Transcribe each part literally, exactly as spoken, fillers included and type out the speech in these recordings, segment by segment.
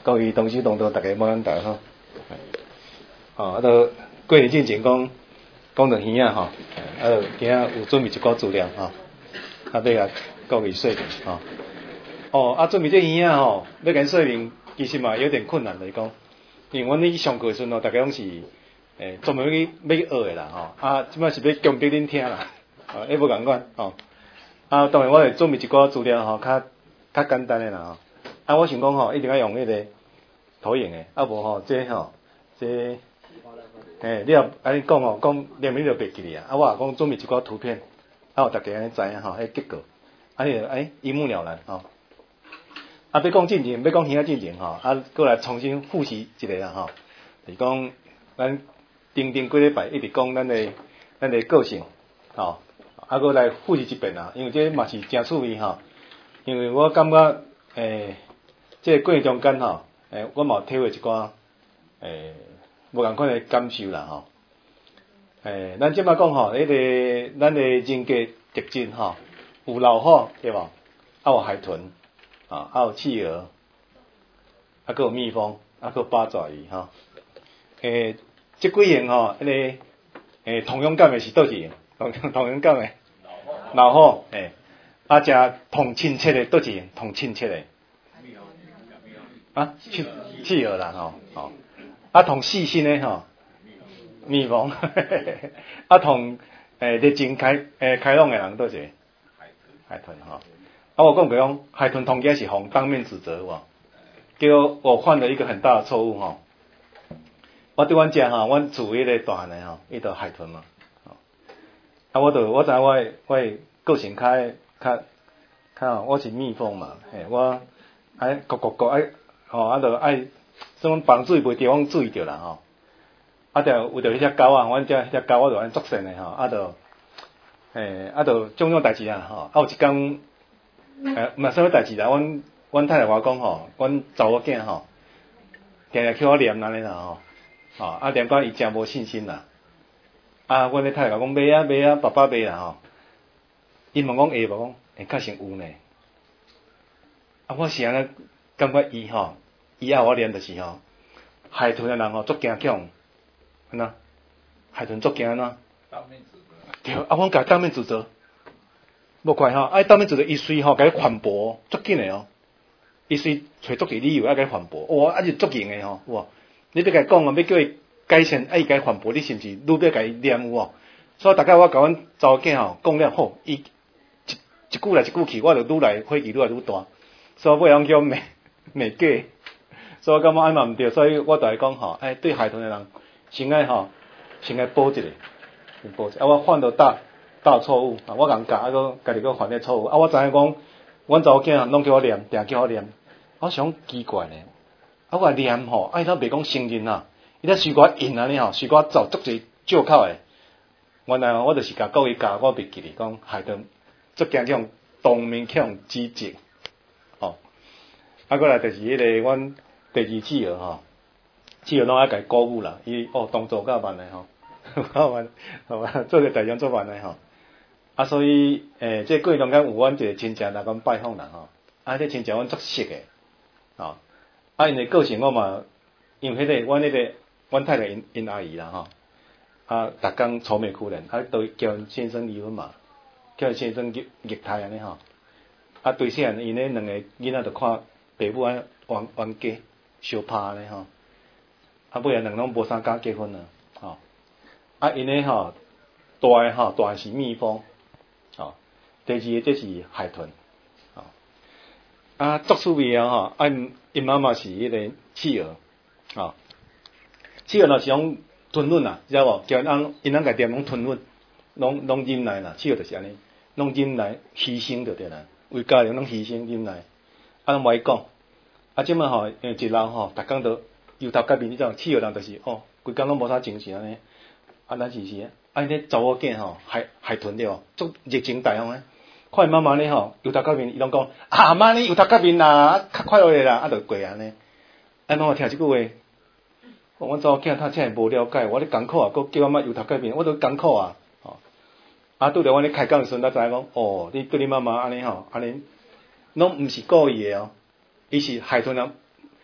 各位同事同道，大家晚安，大家好。哦，啊，都过年之前讲讲到鱼啊吼，啊，都今仔有准备一寡资料吼，啊，要甲各位说明吼。哦，啊，准备这鱼啊吼，要甲说明，其实嘛有点困难来讲，因为阮咧上课的时阵吼，大家拢是诶专门去要去学的啦吼，啊，即摆是要强迫恁听啦，啊，还无共款吼。啊，当然我会准备一寡资料吼，较较简单的啦吼。啊，我想讲吼，一定要用迄个投影的，啊无吼，这吼，这，诶，你若安尼讲吼，讲连名就袂记哩啊。啊，我也讲准备一寡图片，啊，互大家安尼知影吼，迄结果，啊，你就哎一目了然吼。啊，要讲进前，要讲鱼仔进前吼，啊，过来重新复习一下啦吼。是讲咱顶顶几礼拜一直讲咱的咱的个性吼，啊，过来复习一遍啦，因为这嘛是真趣味吼。因为我感觉诶。这个过程中间吼，诶，我嘛有体会一寡诶无共款的感受啦吼。诶，咱即摆讲吼，迄个咱的人格特征吼，有老虎对无？啊有海豚，啊还有企鹅，啊佫有蜜蜂，啊佫有八爪鱼吼。诶，即几样吼，迄个诶同样感的是倒一样？同同样感的老虎，诶，啊食同亲切的倒一样？同亲切的。啊，企企鹅啦吼，吼，啊同细心的吼，蜜蜂，啊同诶热情开诶开朗的人倒是海豚吼，啊我讲过讲海豚同样是互当面指责无，结果我犯了一个很大的错误吼，我对阮遮吼，阮厝迄个大汉的吼，伊就海豚嘛，啊我就我知我我个性较较较我是蜜蜂嘛，嘿我爱咕咕咕爱。吼，啊，著爱，什么放水袂地方注意着啦吼，啊，著有着迄只狗啊，阮遮迄只狗我著安作甚的吼，啊，著，诶，啊，著种种代志啊吼，啊，有一工，诶，毋是啥物代志啦，阮阮太太话讲吼，阮查某囝吼，定定去我念安尼啦吼，吼，啊，念到伊诚无信心啦，啊，阮咧太太讲袂啊袂啊，爸爸袂啦吼，伊问讲会无讲，会确实有呢，啊，我是安尼感觉伊吼。以后我念就是吼，海豚的人吼足惊恐，安那海豚足惊安那？当面指责。对，啊，阮甲当面指责，无怪吼，啊，当面指责伊随吼甲伊反驳，足紧的哦，伊随找足个理由啊甲伊反驳，哇，啊就足硬的吼，哇，你要甲伊讲啊，要叫伊改善，啊伊甲伊反驳，你是毋是愈要甲伊念有无？所以大概我甲阮查某囝吼讲了好，伊一一句来一句去，我就愈来火气愈来愈大，所以尾人叫我骂骂假。所以我感觉安嘛毋对，所以我就来讲吼，哎，对海豚的人，先爱吼，先爱保一下，先保一下。啊，我犯到大大错误，啊，我共教，啊，搁家己搁犯咧错误。啊，我知影讲，阮查某囝拢叫我念，定叫我念。我想奇怪呢，啊，我念吼，啊，伊都袂讲承认啊，伊咧随我应安尼吼，随我走足侪借口诶。原来我就是甲各位教，我袂记哩，讲海豚足惊这种当面去用指责，吼。啊，过来就是迄个阮。第二企鹅吼，企鹅拢爱家鼓舞啦，伊哦动作较慢诶吼，较慢，好吧，做个代志做慢诶吼。啊，所以诶，这过程中间有阮一个亲戚来阮拜访啦吼，啊，这亲戚阮足熟诶，吼，啊，因诶个性我嘛，因为迄、那个阮迄、那个阮太太因因阿姨啦吼，啊，逐工愁眉苦脸，啊，都叫先生离婚嘛，叫先生虐虐待安尼吼，啊，对细汉因咧两个囡仔就看爸母安冤冤家。相拍咧吼，啊尾啊两拢无啥敢结婚啊，吼，啊因咧吼大诶吼大是蜜蜂，吼，第二个这是海豚，吼，啊足趣味啊吼，啊因因妈妈是迄个企鹅，吼，企鹅若是用吞忍啊，知无？叫人因人家点拢吞忍，拢拢忍耐啦，企鹅就是安尼，拢忍耐牺牲着对啦，为家人拢牺牲忍耐，啊拢无爱讲。啊，即摆吼，因一人吼，逐工都油头甲面，你知道，企鹅人就是哦，规工拢无啥精神安尼。啊，咱是是，啊，迄查某囝吼，海海豚对哦，足热情大方诶。看伊妈妈咧吼，油头甲面，伊拢讲啊妈你油头甲面啦，啊较快乐诶啦，啊就过安尼。啊，妈妈听即句话，我查某囝他真系无了解，我咧艰苦啊，佮叫我妈油头甲面，我都艰苦啊。吼，啊，拄着我咧开讲诶时阵，才知影讲，哦，你对你妈妈安尼吼，安尼，拢毋是故意诶哦。伊是海豚人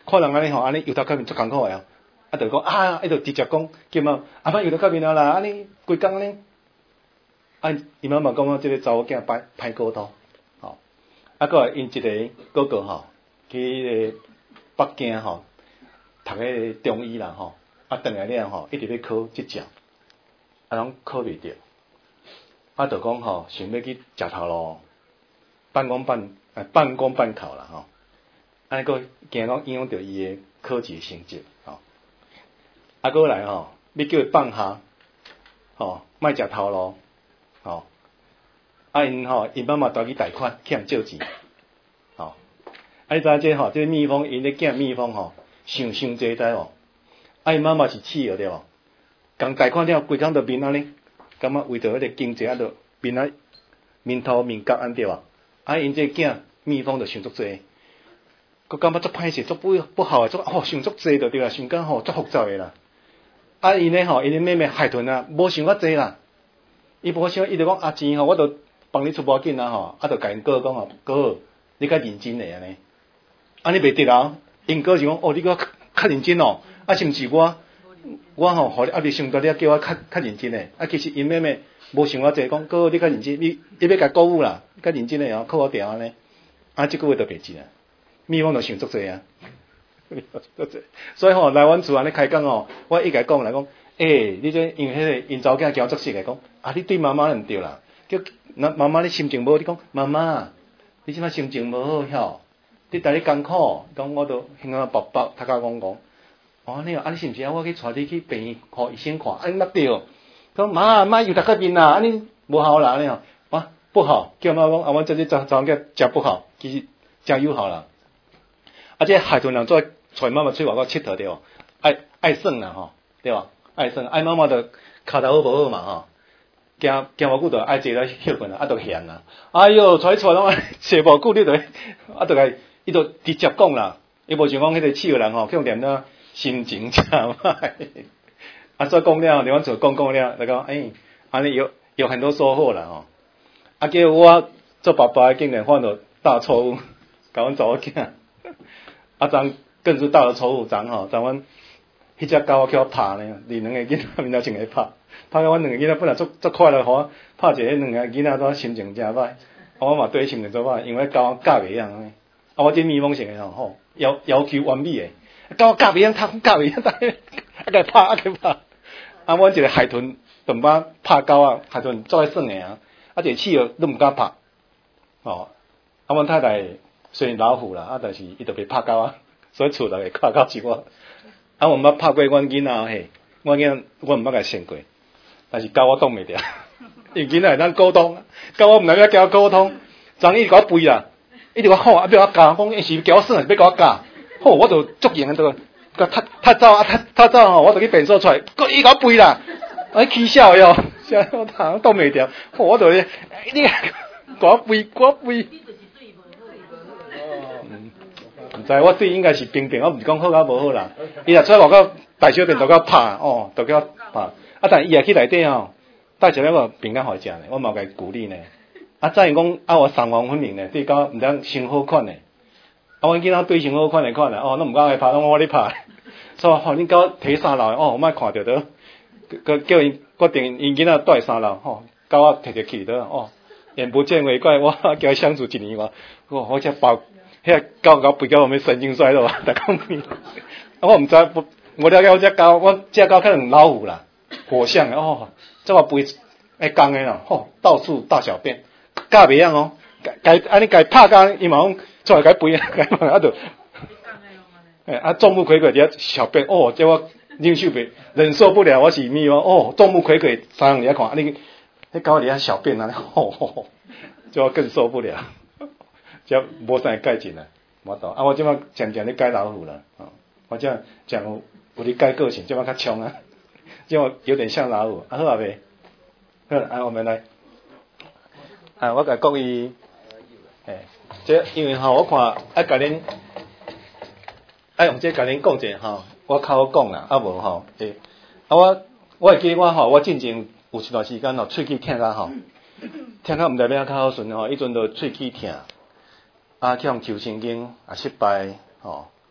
看人安尼吼，安尼油头壳面足艰苦诶哦，啊，就讲啊，伊就直接讲，叫嘛，啊，莫油头壳面啊啦，安尼规工安尼，啊，伊妈妈讲我即个查某囝歹歹过度，吼，啊，个因一个哥哥吼，去北京吼，读个中医啦吼，啊，转来了吼，一直咧考执照，啊，拢考袂着，啊，就讲吼，想要去食头路，半工半啊半工半考啦吼。安尼个惊讲影响到伊诶考试成绩，吼，啊，过来吼，要叫伊放下，吼，莫食头路，吼，啊因吼，因妈妈带去贷款欠借钱，吼，啊你知影这吼，这蜜蜂因咧囝蜜蜂吼，想伤济知无？啊因妈妈是气了对无？共贷款了，规工着面安尼，感觉为着迄个经济啊，着面啊面头面角安对无？啊因这囝蜜蜂着想足济。佮感觉足歹势，足不不好诶，足吼想足济着对啦，想讲吼足复杂诶啦。啊，因咧吼，因咧妹妹海豚啊，无想遐济啦。伊无想，伊就讲阿钱吼，我着帮你出无要紧啦吼，啊，着甲因哥讲吼，哥，你较认真诶安尼。安尼袂得啦，因哥就讲哦，你较较认真哦，啊是毋是我我吼，互你压力伤大，你叫我较较认真诶。啊，其实因妹妹无想遐济，讲哥你较认真，你你要甲鼓舞啦，较认真诶哦，靠我调安尼。啊，即句话着袂记啦。蜜蜂就想足济啊，所以吼来阮厝安尼开讲吼，我一甲讲来讲，诶、欸，你这因迄个因查某囝交作死来讲，啊，你对妈妈毋对啦，叫那妈妈你心情无，你讲妈妈，你即摆心情无好晓，你逐日艰苦，讲我都兴啊白白，他甲讲讲，哦，你啊，你是毋是啊？我去带你去病院互医生看，安尼捌对，讲妈妈又逐个面啦，安尼无效啦，安尼吼，啊不好，叫妈讲啊，我这里查查某囝食不好，其实真有效啦。啊，这海豚人做带妈妈出外口佚佗对无？爱爱耍啦吼，对无？爱耍，爱妈妈着骹头好无好嘛吼，惊惊无久着爱坐咧休困啦，啊着嫌啦。哎哟，带出来拢坐无久，你着啊着甲伊着直接讲啦，伊无像讲迄个饲个人吼，用念了心情真歹。啊，所以讲了，伫阮厝讲讲了，就讲诶，安尼有有很多收获啦吼。啊，叫我做爸爸竟然犯了大错误，甲阮查某囝。啊，昨更是大了错误，昨吼，昨阮迄只狗叫我拍呢，二两个囡仔面头前个拍，拍到阮两个囡仔本来足足快乐，互我拍一个，两个囡仔都心情真歹，啊，我嘛对心情做歹，因为狗教袂样呢，啊，我这蜜蜂型个吼，吼要要求完美诶，狗教袂样，他教袂样，啊个拍啊个拍，啊，阮一个海豚长把拍狗啊，海豚做爱耍诶啊，啊，一个企鹅都毋敢拍，哦，啊，阮太太。虽然老虎啦，啊，但是伊就袂拍狗啊，所以厝内会看狗是我。啊，我毋捌拍过阮囡仔嘿，阮囡仔我毋捌甲训过，但是狗我挡袂掉，因为囡仔会当沟通，狗我毋能要交沟通，昨伊直甲我吠啦，伊直甲我吼，啊要我教，讲伊是叫我耍，是要甲我教，好，我就足严个，甲踢踢走啊，踢踢走吼，我就去变数出来，佮伊甲我吠啦，啊起笑哟，笑我挡挡袂掉，好，我就咧，你甲我吠，我吠。毋知我水应该是平平，我毋是讲好甲无好啦。伊若出来外口大小便，就甲拍哦，就甲拍。啊，但伊也去内底吼，带一个饼干互伊食呢，我嘛甲伊鼓励呢。啊，再讲啊，我三王分明呢，对狗毋通伤好款呢。啊，阮囡仔对伤好款的款呢，哦，拢毋敢来拍，拢我咧拍。所以吼，恁狗摕三楼哦，莫看着倒，佮叫因决定因囡仔住三楼吼，狗仔摕着去倒哦，眼不见为怪，我交伊相处一年哇，我好似包。遐狗狗吠到后面神经衰弱，逐讲面。我毋知，我了解我只狗，我只狗可能老虎啦，火象哦，这我吠会讲诶啦，吼，到处大小便，教袂样哦，该安尼该拍教，伊嘛讲出来该吠啊，该骂啊着。诶，啊，众目睽睽伫遐小便，哦，这我忍受袂，忍受不了，我是咪哦，众目睽睽三人伫遐看，安尼，迄狗伫遐小便啊，吼吼吼，这我更受不了。这无啥改进啦，无懂啊！我即摆渐渐咧改老虎啦，哦，我这讲有有咧改个性，即摆较冲啊，即摆有点像老虎，啊好啊未？好，啊我们来，啊我甲讲伊，诶，这因为吼我看爱甲恁，爱用这甲恁讲者吼，我口讲啦，啊无吼，诶，啊我我会记我吼，我进前有一段时间吼，喙齿疼甲吼，疼甲毋知要较好顺吼，迄阵就喙齿疼。啊，去用抽神经也失败，吼、哦，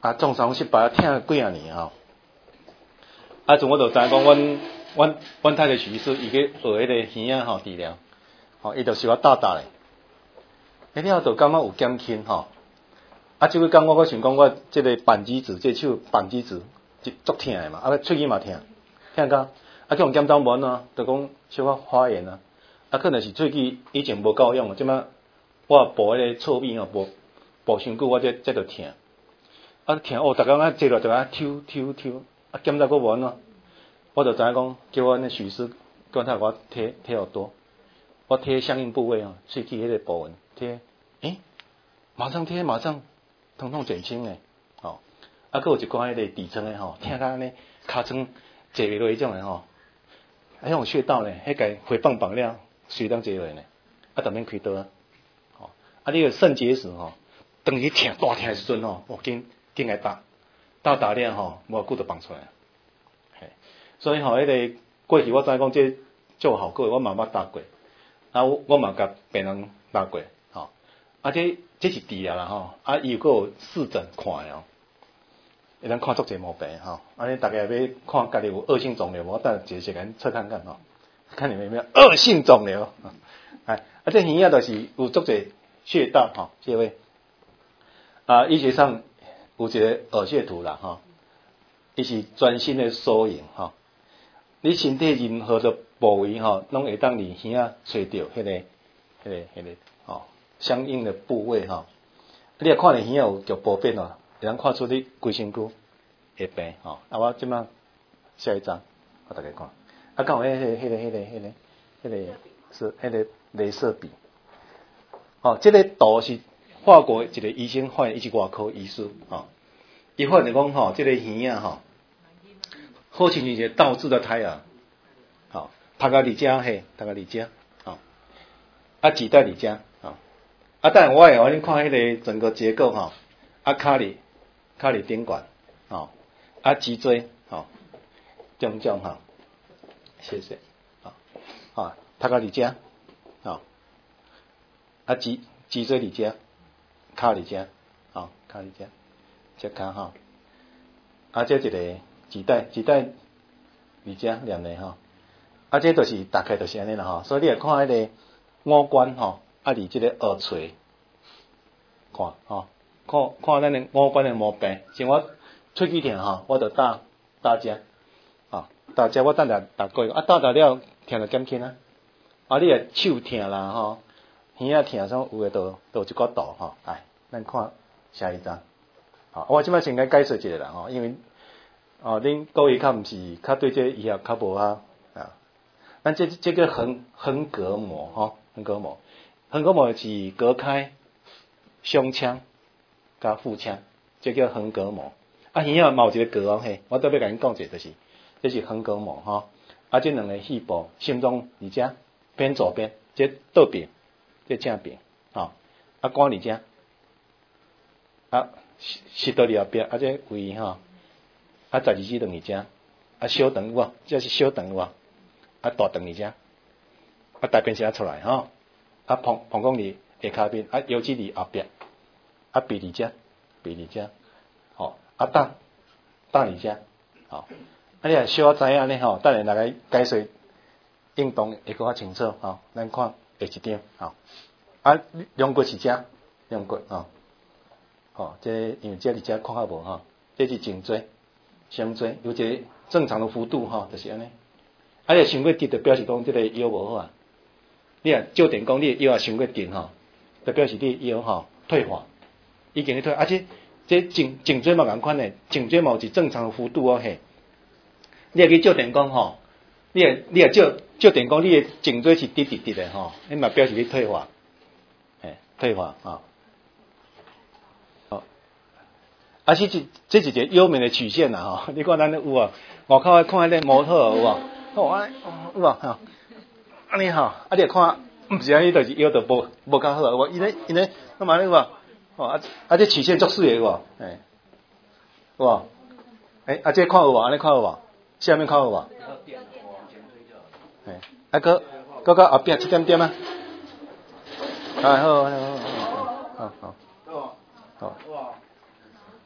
啊，创伤失败听几啊年吼。啊，从我就知影讲，阮阮阮太太徐医师伊去学迄个耳仔吼治疗，吼，伊就是我大大咧。迄了就感觉有减轻吼。啊，即个感觉我想讲，我即个扳机指，即个手扳机指，足疼诶嘛，啊，喙齿嘛疼，疼到啊，去用检查无呢，就讲小可发炎啊，啊，可能是喙齿以前无够用，即摆我补迄个错米吼，补补伤久，我这这就疼，啊，疼哦，逐工啊坐落就啊抽抽抽，啊，检查佫无呢，我就知影讲，叫我那许师，叫他我贴贴好多，我贴相应部位哦，喙齿迄个部分贴，诶，马上贴，马上。疼痛减轻诶，吼，啊，佫有一寡迄个底层诶吼，听到安尼尻川坐袂落迄种诶吼，迄种穴道咧，迄个回放放了，随当坐落呢，啊，就免开刀啊，吼，啊，你个肾结石吼，当时疼大疼诶时阵吼，哦，紧紧来打，打打了吼，无久就放出来，嘿，所以吼，迄个过去我知影讲这做效果，我嘛捌打过，啊，我我嘛甲病人打过，吼，啊，这。这是治疗啦吼，啊，伊有个有视诊看哦，会当看足侪毛病吼，安尼大家要看家己有恶性肿瘤无，等一个个测看看吼，看你们有没有恶性肿瘤，哎，啊，这耳仔就是有足侪穴道吼，这位啊，医学上有一个耳穴图啦吼，伊是专心的缩影吼，你身体任何的部位吼，拢会当伫耳仔找到迄个、迄个、迄个吼。相应的部位哈，你若看你耳仔有局部变哦，会当看出你规身躯会病吼。啊，我即摆下一张，我大家看。啊，讲有迄个、迄个、迄个、迄个、迄个是迄个雷射笔。哦，这个图是法国一个医生发现，伊是外科医师吼。伊发现讲吼，这个耳仔吼，好像是一个倒置的胎儿，吼，头壳伫遮嘿，头壳伫遮，吼，啊，脐带伫遮。啊，当然我会互恁看迄个整个结构吼，啊，骹里骹里顶管，吼，啊，脊椎，吼，种种吼，谢谢，吼，吼，头壳伫遮，吼，啊，脊脊椎伫遮，骹伫遮，吼，骹伫遮，遮骹吼，啊，这一个脐带，脐带伫遮连咧吼，啊，这就是大概就是安尼啦吼，所以你来看迄个五官吼。啊，伫即个耳垂看吼，看看咱的五官的毛病，像我喙齿疼吼，我就打打遮，吼打遮我等下打过，啊打打了疼就减轻啊，啊你诶手疼啦吼，耳仔疼啥有诶都都有一个度吼，来咱看下一张，好，我即摆先甲解释一下啦吼，因为哦恁各位较毋是较对这医学较无啊啊，咱这这个横横膈膜吼，横膈膜。横膈膜是隔开胸腔加腹腔，这叫横膈膜。啊，耳仔嘛有一个膈哦嘿，我特别甲恁讲者，就是这是横膈膜吼。啊，这两个细胞，心脏伫遮偏左边，这倒边，这正边，吼。啊，肝伫遮，啊，食道伫后壁，啊，这胃吼，啊，十二指肠伫遮，啊，小肠有无？这是小肠有无？啊，大肠伫遮，啊，大便是啊出来吼。啊，膀膀胱伫下骹边，啊，腰子伫后壁，啊，鼻伫遮，鼻伫遮，吼，啊，胆胆伫遮，吼，啊，你若小可知影呢吼，等下来解说运动会更较清楚吼，咱看下一张吼，啊，两骨是遮，两骨吼，吼，这因为这伫遮看较无吼，这是颈椎、胸椎，有一个正常的幅度吼，就是安尼，啊，你伤过直就表示讲这个腰无好啊。你啊，照电讲，你腰啊伤过紧吼，就表示你腰吼退化，已经咧退，而且这颈颈椎嘛共款诶，颈椎嘛有一正常诶幅度哦嘿。你啊去照电讲吼，你啊你啊照照电讲，你诶颈椎是直直直诶吼，你嘛表示你退化，嘿，退化啊。好，啊是这这是一个腰面诶曲线啦吼，你看咱有啊，外口看迄个模特有无？哦，安尼有无吼？安尼吼，啊你看，毋是安尼，就是腰就无无较好啊，有无？伊咧伊咧，那么安尼有无？哦啊啊这曲线足水诶有无？诶，有无？诶啊这看有无？安尼看有无？下面看有无？诶，啊个个个后壁一点点啊。啊好好好好好好好。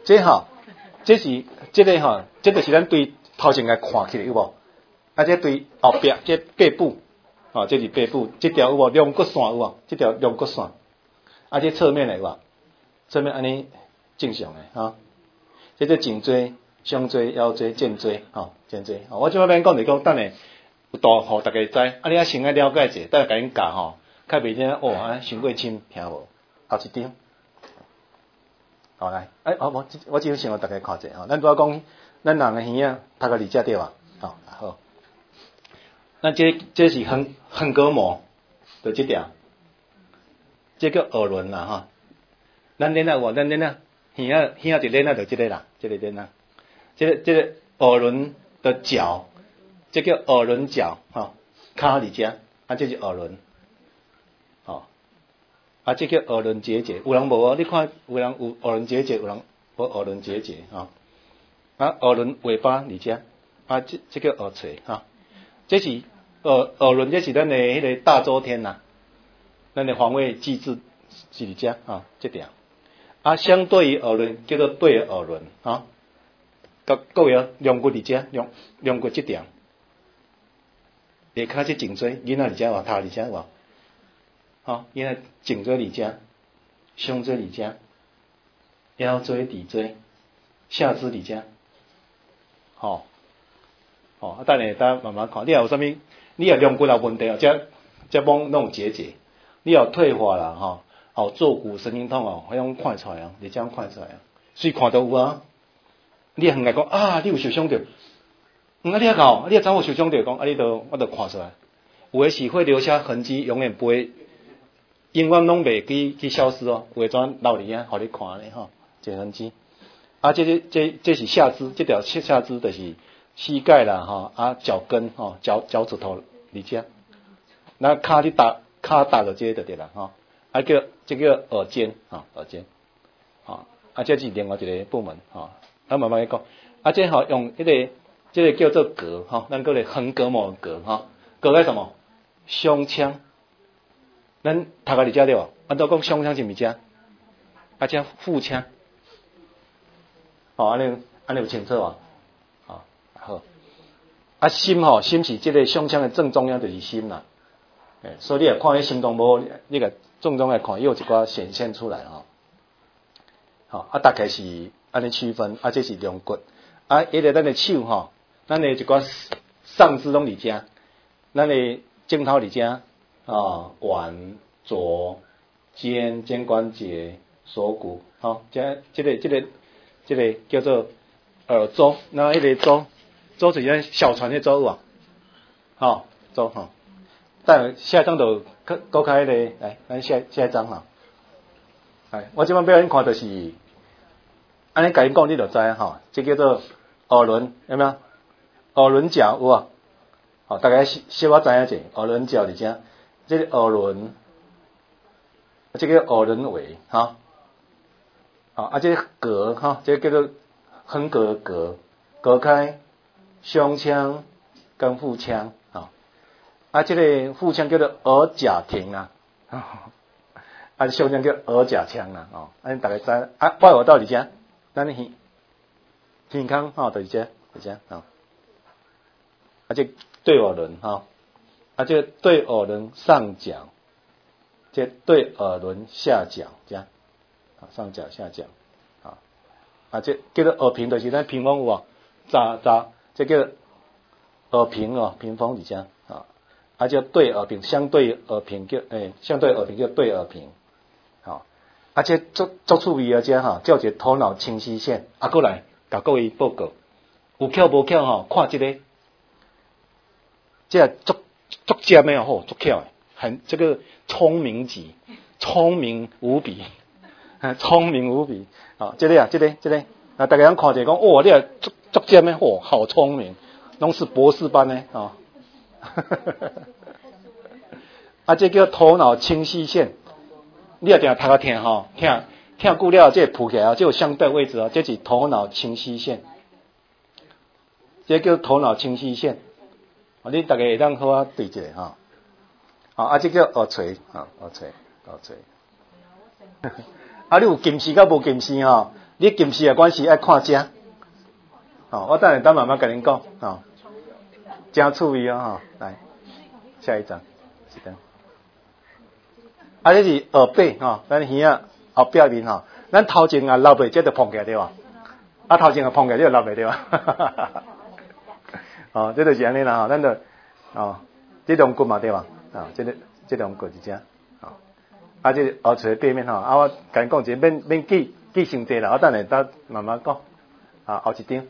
这吼，这是这个吼，这就是咱对头前来看起来有无？啊，这对后壁这背部，哦，这是背部，这条有无？两骨线有无？这条两骨线，啊，这侧面的有无？侧面安尼正常的哈。这个颈椎、胸椎、腰椎、肩椎，吼、哦，肩椎。哦、我即摆免讲，就讲等下有大互大家知，啊，你啊先爱了解者，等下甲恁教吼，较袂真哦，啊，伤过深听无？后一张。好来，哎，我我我只想互大家看者吼，咱拄仔讲，咱人的耳啊，读个理解对吧？好，好。那这这是横横膈膜的这条，这个耳轮啦哈。咱练啊，我咱练啊，耳啊耳啊就练啊就这个啦，这个练啊，这个这个耳轮的角，这个耳轮角哈，卡里遮，啊这是耳轮，好。啊，这个耳轮结节，有人无哦？你看，有人有耳轮结节，有人无耳轮结节哈。啊，耳轮尾巴里遮，啊，这这个耳垂哈，这是耳耳轮，这是咱的迄个大周天呐，咱的防卫机制是里遮啊，这条。啊，相对于耳轮叫做对耳轮啊，各各位两骨里遮，两两骨这条，下骹这颈椎，囡仔里遮话，头里遮话。好，因为颈椎里遮、胸椎里遮、腰椎、骶椎、下肢里遮，好，好，啊，等下大家慢慢看。你有啥物？你有两骨有问题哦，这这帮弄结节，你有退化啦，吼、哦，坐骨神经痛哦，迄种看出来啊，你这样看出来啊，所以看到有啊。你很爱讲啊，你有受伤着，嗯，啊，你啊搞，你啊怎有受伤着？讲啊，你都我都看出来，有诶是会留下痕迹，永远不会。永远拢袂去去消失哦，有诶怎留伫啊，互你看咧吼，这痕迹。啊，这个这这是下肢，这条下肢就是膝盖啦吼，啊脚跟吼，脚脚趾头里遮，那骹你打骹打到这个就对啦吼，啊叫这个耳尖吼，耳尖，吼，啊这是另外一个部门吼，啊慢慢来讲，啊这吼用迄、那个这个叫做膈吼，咱叫做横膈膜膈吼，膈在什么？胸腔。咱读个理解对无？按照讲胸腔是毋是遮？啊，遮腹腔，哦，安尼安尼有清楚无？哦，好。啊，心吼，心是即个胸腔的正中央就是心啦。诶，所以你若看迄心动无，你个正中来看，又有一寡显现出来吼。好，啊，大概是安尼区分，啊，这是两骨，啊，迄个咱的手吼，咱的一寡上肢拢伫遮，咱的镜头伫遮。啊，腕、左、肩、肩关节、锁骨，好、哦，这、这个、这个、这个叫做耳周，那迄个周，周是咱小船的周啊，好、哦，周哈。但下一张就搁搁开咧，来，咱下下一张哈。哎，我即摆要恁看就是，安尼甲因讲你就知啊哈，这叫做耳轮，有没有？耳轮角有啊，好、哦，大概小我知影者，耳轮角伫遮。这个耳轮，这个耳轮尾哈，啊，啊，这个膈哈，这个叫做横膈膈，隔开胸腔跟腹腔啊，啊，这个腹腔叫做耳甲庭啊，啊，胸腔叫耳甲腔啦，哦，安尼大家知啊，外耳道伫遮，咱耳耳腔哈，伫遮伫遮啊，啊，这对耳轮哈。啊，这个对耳轮上角，这对耳轮下角，这样，啊，上角下角，啊，啊，这叫做耳屏，就是咱屏风有无？扎扎，这叫耳屏哦，屏风底下，啊，啊叫对耳屏，相对耳屏叫诶，相对耳屏叫对耳屏，好，啊这足足趣味啊，这哈，叫一个头脑清晰线，啊，过来，甲各位报告，有巧无巧吼，看这个，这足。足尖的哦，足巧的，很这个聪明极，聪明无比，聪明无比啊！这个啊，这个这个，啊，大家人看者讲，哇，你啊足足尖的，哦，好聪明，拢是博士班的啊！啊，这叫头脑清晰线，你也定读个听吼，听听久了，这浮起来，这有相对位置啊，这是头脑清晰线，这叫头脑清晰线。啊，你大家会当好啊对一下哈，啊，啊，这叫耳垂，啊，耳垂，耳垂。啊，你有近视甲无近视哈？ 你近视的关系爱看遮。哦，我等下等慢慢跟恁讲，哦，真趣味哦，吼、哦，来，下一张，是的。啊，这是耳背，吼、哦，咱耳仔后壁面，吼、哦，咱头前啊落袂，这就碰起来对吧？啊，头前啊碰起来，这就落袂对吧？哦，这就是安尼啦，吼，咱就，哦，这龙骨嘛对吧？啊、哦，这个这龙骨是这，哦，啊，这后垂背面，吼，啊，我跟你讲一下，免免记记伤济啦，我等下等慢慢讲，啊，后一张。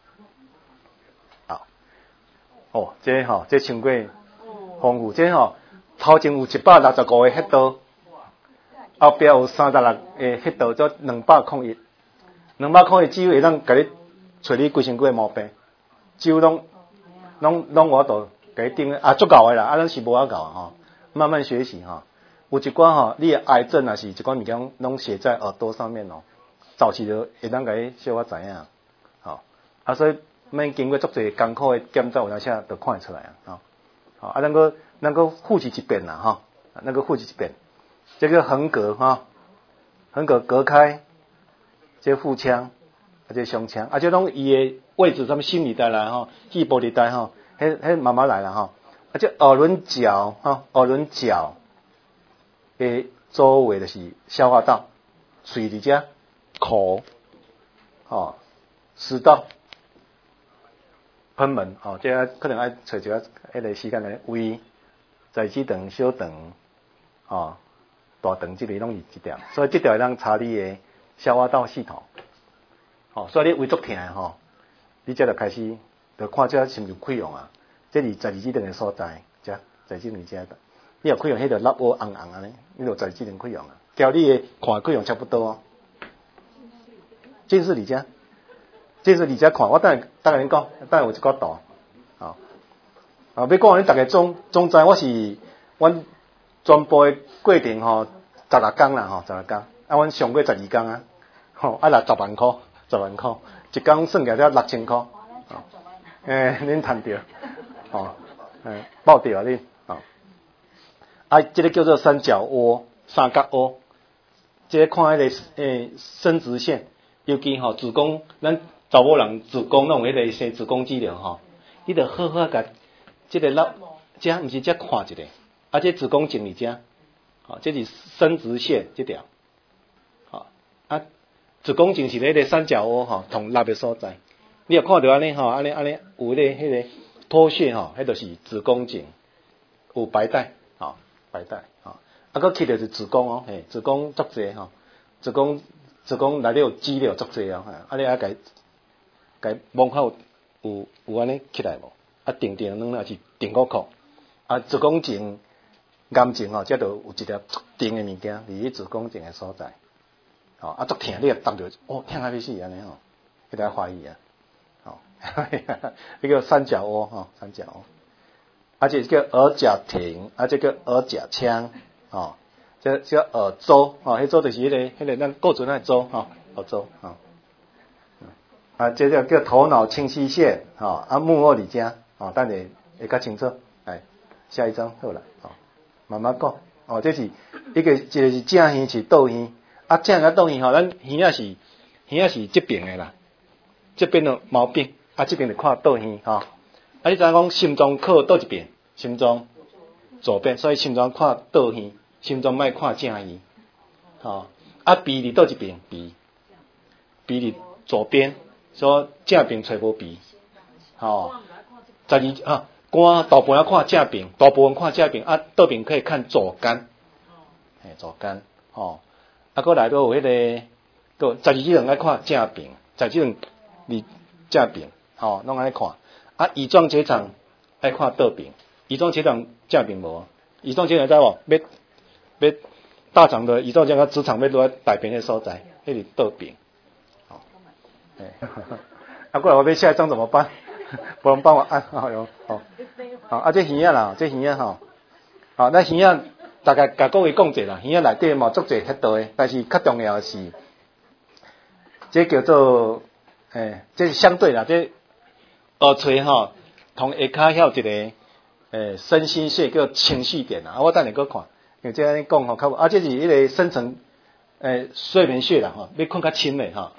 哦，这吼、哦，这伤过丰富，这吼、哦、头前有一百六十五个赫道，后壁有三十六个赫道，做两百空一，两百空一只有会当甲你找你规身躯的毛病，只有拢拢拢我度甲你定啊足够的啦，啊咱是无法够啊吼，慢慢学习哈、哦，有一寡吼、哦，你的癌症也是一寡物件拢写在耳朵上面哦，早期就会当甲你小可知影，吼、哦，啊所以。免经过足侪艰苦的检查，有当下就看得出来啊！吼，好啊，能够能够复习一遍啦，哈，能够复习一遍。这个横膈哈，横膈隔开，这腹腔，啊这胸腔，啊这拢伊的位置，什么心理带来哈，肺部里带哈，迄迄慢慢来啦哈。啊这耳轮角哈，耳轮角的周围就是消化道，喙里遮口，哦，食道。贲门哦，这个可能爱找一个迄个时间来胃、在子肠、小肠、哦、大肠这边拢是一条，所以这条会当查你的消化道系统。哦，所以你胃足痛吼，你才就开始就看这是毋是溃疡啊？这是在子肠的所在，这在子肠遮的，你若溃疡，迄个lap乌红红安尼，你就在子肠溃疡啊。交你的看溃疡差不多哦。近视里遮。这是你遮看，我等下等下恁讲，等下有一个图，好，啊，要讲恁大家总总知我是阮全部的过程吼，十六工啦吼，十六工，啊，阮上过十二工啊，吼，啊，六十万箍，十万箍，一工算起来才六千箍，诶，恁趁着，吼，诶，报着啊恁，吼，啊，这个叫做三角窝、三角窝，这个看迄个诶生殖腺，尤其吼子宫咱。查某人子宫弄迄个生子宫肌瘤吼，你得好好甲这个老，这毋是只看一下，啊，这子宫颈里遮，好，这是生殖腺这条，好，啊，子宫颈是咧个三角窝吼，同肋的所在，你有看到安尼吼，安尼安尼有咧迄个脱屑吼，迄就是子宫颈，有白带，吼，白带，吼，啊，佮起着是子宫哦，嘿，子宫足济吼，子宫子宫内底有肌瘤足济哦，啊，你啊甲。该摸看有有有安尼起来无？啊，定定软也是定骨壳。啊，子宫颈癌症吼，则就有一粒定的物件，伫咧子宫颈的所在。吼、哦，啊，足痛，你也当着，哦，痛啊要死安尼吼，迄个怀疑啊。吼、哦，迄个三角窝吼，三角窝。啊，这叫耳甲庭，啊，这个耳甲腔，哦，这叫耳周，哦，迄周就是迄、那个迄、那个咱构成那周，吼、哦，耳周，哦。啊，这个叫头脑清晰线，哈、哦，啊，幕后里遮，哦，等下会较清楚，来，下一张好了，哦，慢慢讲，哦，这是一个，一个是正耳是倒耳，啊，正甲倒耳吼，咱耳仔是耳仔是这边的啦，这边的毛病，啊，这边就看倒耳，哈、哦，啊，你知影讲心脏靠倒一边，心脏左边，所以心脏看倒耳，心脏莫看正耳，哦，啊，鼻伫倒一边，鼻，鼻伫左边。所以正边找无鼻，吼、哦，十二啊，肝大部分要看正边，大部分看正边，啊，倒边可以看左肝，嘿，左肝，吼、哦，啊，搁来到有迄、那个，个十二指肠爱看正边，十二指肠离正边，吼、哦，拢爱看，啊，乙状结肠爱看倒边，乙状结肠正边无，乙状结肠知无？要要大肠的乙状结肠直肠要落在大边迄所在，迄是倒边。哎，啊，过来我要下一张怎么办？不能帮我按，好哟，好，好，啊，这耳仔啦，这耳仔吼，好，咱耳仔大概甲各位讲者啦，耳仔内底嘛足侪迄道的，但是较重要的是，这叫做，诶、欸，这是相对啦，这耳垂吼，同下骹遐有一个，诶、欸，身心穴叫情绪点啊，我等下搁看，因为这样讲吼，较啊，这是迄个深层，诶、欸，睡眠穴啦吼，要困较深的吼。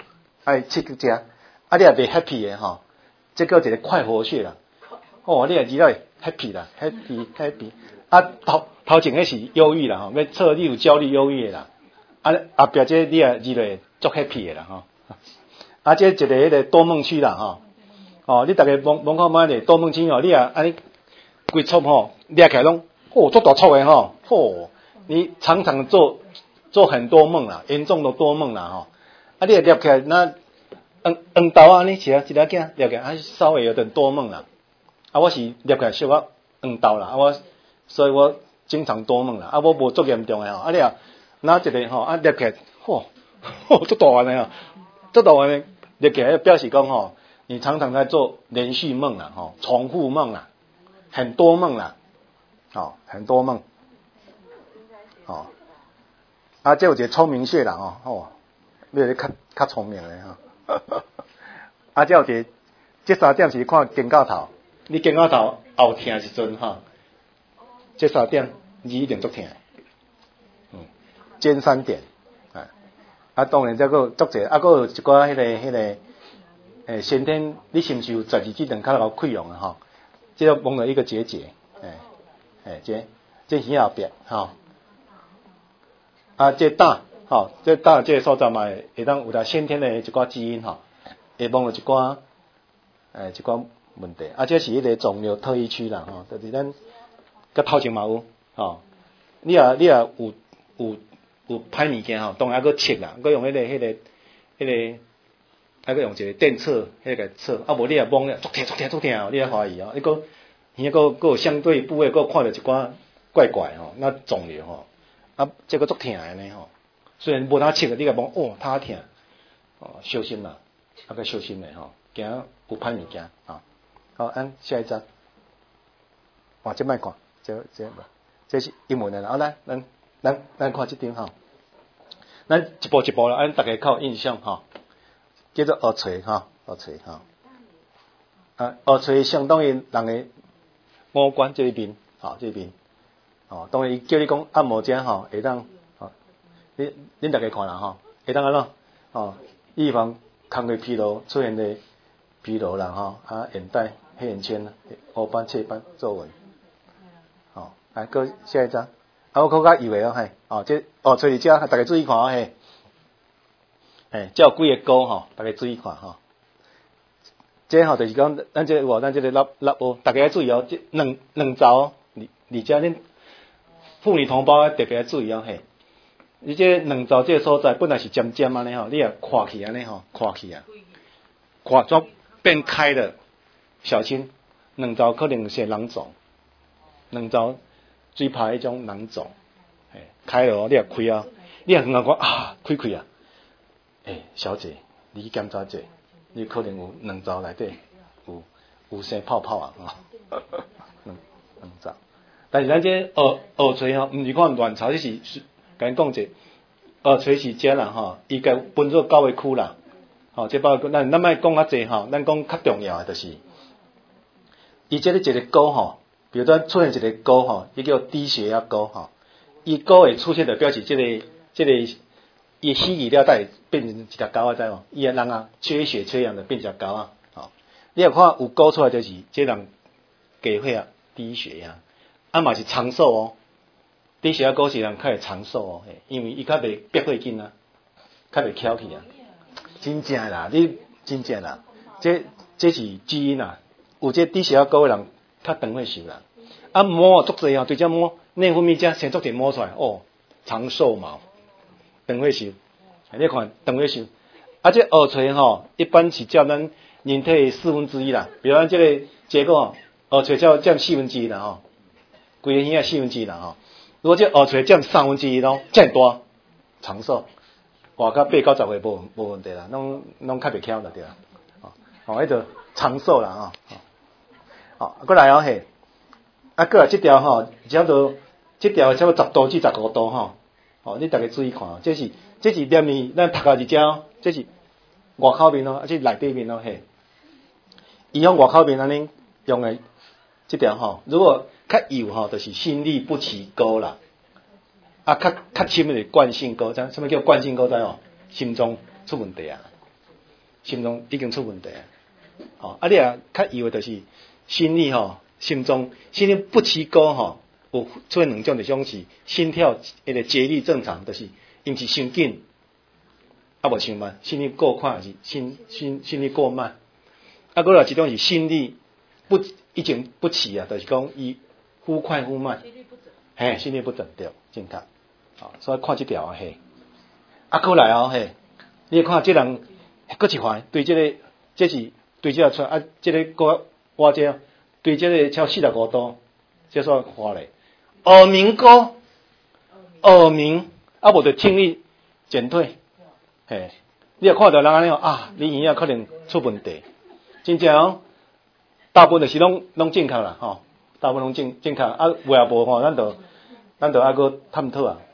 爱刺激食，啊你也袂 happy 的吼，这个一个快活穴啦。哦，你也知道 happy 啦 ，happy happy。啊头头前迄是忧郁啦吼，要测你有焦虑忧郁的啦。啊后壁这你也知道足 happy 的啦吼。啊这一个迄个多梦区啦吼，哦你逐个望望看觅咧多梦区哦，你也安尼规撮吼，掠起来拢哦足大撮的吼，嚯！你常常做做很多梦啦，严重的多梦啦吼。啊你也掠起来那黄黄豆啊，你是啊一个囝掠起来，啊稍微有点多梦啦。啊我是掠起来小可黄豆啦，啊我。所以我经常多梦啦，啊，我无足严重诶吼，啊，你啊，拿一个吼，啊，捏起来，嚯，嚯，足大汉诶吼，足大汉诶，捏起来表示讲吼，你常常在做连续梦啦，吼，重复梦啦，很多梦啦，哦，很多梦，哦，啊，这有一个聪明穴啦，吼，哦，你是较较聪明诶吼，啊，这有一个，这三点是看肩胛头，你肩胛头后疼时阵吼。这三点你一定足疼，嗯，肩三点，啊，啊当然再个足者，啊，个有一寡迄个迄个，诶，先天你是毋是有十二指肠较老溃疡啊？吼，这个蒙了一个结节，诶，诶，这这耳后壁，吼，啊，这胆，吼，这胆这个所在嘛，会当有点先天的一寡基因，吼，会蒙了一寡，诶，一寡问题，啊，这是迄个肿瘤特异区啦，吼，就是咱。甲头前嘛有，吼，你也你也有有有歹物件吼，当然还佫切啦，佫用迄、那个迄、那个迄、那个，还佫用一个电测，迄个测，啊无你也摸咧，足疼足疼足疼哦，你也怀疑哦，你佫遐佫佫有相对部位佫看到一寡怪怪吼，那肿瘤吼，啊这个足疼的呢吼，虽然无哪切个，你甲摸哦，他疼，哦小心啦，啊佫小心咧吼，惊有歹物件啊，好，按下一张，哇，这卖看。这这这是英文的啦，好来，咱咱咱看这张哈，咱一步一步啦，按大家较有印象哈，叫做耳垂哈，耳垂哈，啊耳垂相当于人的五官这一边，好这边，哦，当然伊叫你讲按摩这吼，会当，哦，你恁大家看啦吼，会当安怎，哦，预防康内疲劳出现的疲劳啦吼，啊眼袋、黑眼圈、黑斑、雀斑、皱纹。来，搁下一张，啊，我看较右个哦，嘿，哦，这哦，所以这大家注意看哦，嘿，嘿，这有几个钩吼，大家注意看吼。这吼就是讲，咱这有咱这个laplap哦，大家要注意哦，这两两槽，你你家恁妇女同胞特别要注意哦，嘿，你这两槽这个所在本来是尖尖安尼吼，你也跨起安尼吼，跨起啊，跨做变开了，小心，两槽可能是囊肿，两槽。最怕迄种囊肿，诶，开了哦，你也开啊，你也感觉啊，开开啊，诶，小姐，你检查者，你可能有两槽内底有有生泡泡啊，哦，两两槽。但是咱这耳耳垂吼，毋是看卵巢，这是是，甲你讲者，耳垂是遮啦吼，伊该分做九个区啦，吼，这包括咱咱莫讲较济吼，咱讲较重要诶，就是伊这个一个沟吼。比如说出现一个沟吼，伊叫低血压沟吼，伊沟会出现的表示这个这个伊吸二了带变成一条沟啊，知无？伊个人啊缺血缺氧的变成条沟啊，吼，你也看有沟出来就是这人低血压低血压，啊嘛是长寿哦，低血压沟是人较会长寿哦，因为伊较袂憋血紧啊，较袂翘起啊，真正啦，你真正啦，这这是基因啊，有这低血压沟的人。较长会受啦，啊摸足济啊，对只摸内分泌只先足济摸出来，哦，长寿嘛，长会受，你看长会受，啊这耳垂吼，一般是占咱人体四分之一啦，比如咱这个结构哦，耳垂占占四分之一啦吼，规个耳仔四分之一啦吼，如果这耳垂占三分之一咯，遮大，长寿，活到八九十岁无无问题啦，拢拢较袂翘就对啦，哦，哦，迄个长寿啦吼。哦，过来哦嘿，啊，过来这条吼，差不多这条差不多十度至十五度吼，哦，你大家注意看哦，这是这是连面咱读到一只哦，这是外口面哦，啊这内底面哦嘿，伊用外口面安尼用的这条吼，如果较右吼，就是心律不齐沟啦，啊较较深的惯性沟，怎什么叫惯性沟在哦？心脏出问题啊， 心中已经出问题啊。哦，啊，你啊较以为就是心理吼，心中心里不齐高吼，有出现两种，就是讲是心跳迄个节律正常，就是因是伤紧，啊无伤慢，心率过快还是心心心率过慢。啊，过来一种是心率不已经不齐啊，就是讲伊忽快忽慢，嘿，心率不整对，正确。哦，所以看这条啊嘿，啊过来哦嘿，你看这人搁一环对这个，这是对这个出啊，这个个我这对这个超四十五度，这算花嘞。耳鸣高，耳鸣啊，无就听力减退，嘿，你也看到人安尼啊，你耳仔可能出问题，真正哦，大部分就是拢拢正确啦吼，大部分拢正正确，啊有也无吼，咱就咱就还搁探讨啊。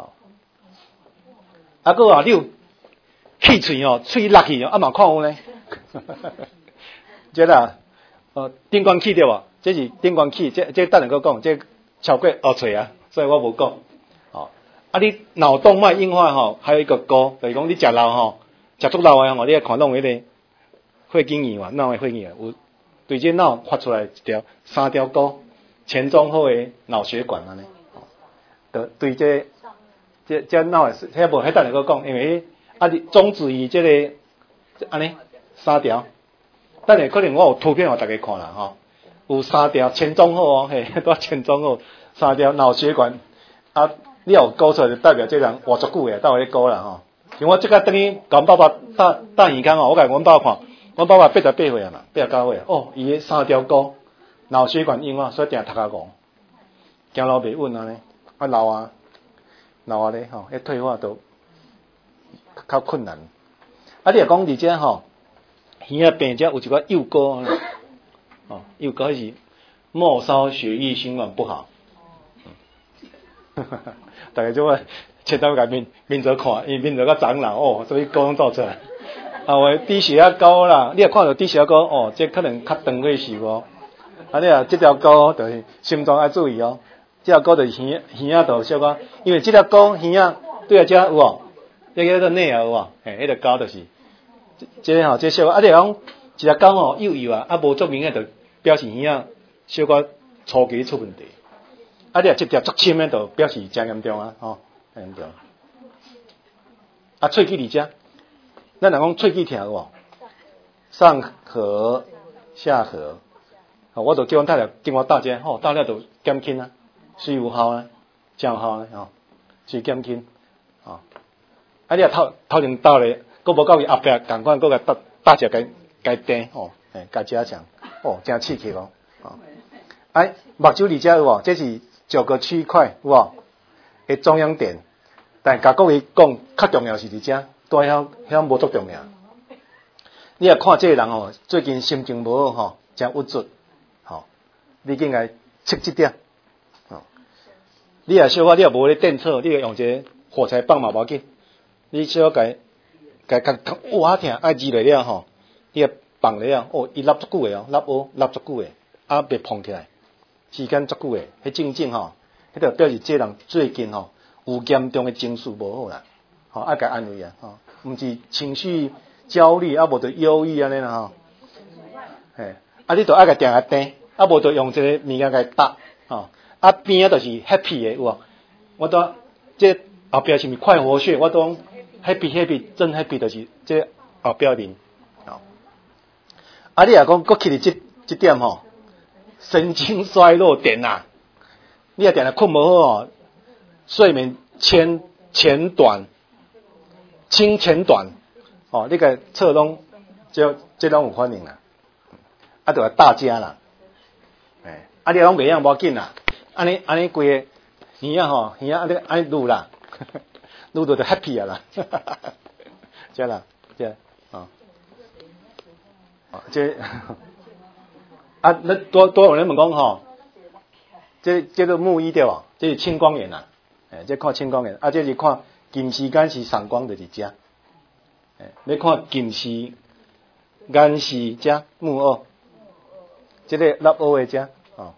啊，个啊，你有气喙哦，喙落去哦，啊嘛看有呢。这啦，哦，顶光气对无？这是顶光气，这这等下个讲，这超过学喙啊，所以我无讲。哦，啊，你脑动脉硬化吼，还有一个高，就是讲你食老吼，食足老诶吼，你要看弄迄个血经炎嘛，脑诶血经炎有对这脑发出来一条三条高，前中后诶脑血管安尼，对对这。这这脑诶，遐无，遐等下个讲，因为啊，你中指以这个安尼三条，等下可能我有图片互大家看啦吼，有三条前中后哦，嘿，都前中后三条脑血管啊，你有勾出来就代表这人活足久诶，到咧勾啦吼。像我即个等于甲阮爸爸搭搭耳孔哦，我甲阮爸爸看，阮爸爸八十八岁啊嘛，八十九岁哦，伊三条勾脑血管硬化，所以定头壳戆，行路袂稳安尼，啊老啊。老啊咧吼，迄退化都较困难。啊，你若讲伫遮吼，耳仔病者有一个幼膏，哦，幼膏是末梢血液循环不好。嗯、大家就会切到甲面面做看，因为面做较长啦哦，所以膏拢造出来。啊，话低血压高啦，你若看到低血压高哦，这可能较长岁数哦。啊，你若这条膏就是心脏要注意哦。这条膏就是耳耳仔度小可，因为这条膏耳仔对啊，遮有无？这个叫内耳有无？嘿，迄条膏就是，这个吼，这小可，啊，你讲一条膏吼幼幼啊，啊无足明显，就表示耳仔小可初期出问题。啊，你若一条足深的，就表示真严重啊，吼，真严重。啊，喙齿伫遮，咱若讲喙齿疼有无？上颌、下颌，我就叫阮太太跟我到遮，吼，到了就减轻啊。是有效啊，真有效啊，吼，是减轻，吼。啊，你若头头前倒咧，佫无到伊后壁，共款佫甲搭搭只甲甲订，吼，嘿，甲食上，哦，真刺激咯，吼。哎，目睭里遮有无？这是九个区块，有无？诶，中央点，但甲各位讲，较重要是伫遮，在遐遐无足重要。你若看这个人吼，最近心情无好吼，真郁卒，吼，你应该测这点。你若小可，你若无咧电测，你用一个火柴棒嘛无要紧。你小可甲甲甲哇疼，爱治落了吼，你若放了哦，伊立足久诶哦，立乌立足久诶，啊别碰起来，时间足久诶，迄正正吼，迄就表示这人最近吼有严重诶情绪无好啦，吼爱甲安慰啊，吼，毋是情绪焦虑，啊无就忧郁安尼啦吼，嘿，啊你着爱甲定下定，啊无就用一个物件甲伊搭，吼。啊边仔就是 happy 的有无？我都这后壁是毋是快活穴？我都 happy happy 真 happy 就是这后壁面。哦，啊你若讲搁去哩这这点吼，神经衰弱点啊！你若定定困无好哦，睡眠浅浅短、轻浅短，哦，你个测拢这这拢有反应啦。啊，就大家啦，哎，啊你拢袂样无要紧啦。安尼安尼规个耳仔吼，耳仔安尼安尼撸啦，撸到就 happy 啊啦，这啦，这啊，啊这啊那多多有人问讲吼，这这个木医对无？这是青光眼啦，诶，这看青光眼，啊这是看近视眼视散光就是遮，诶，要看近视眼视遮木二，这个lap乌的遮。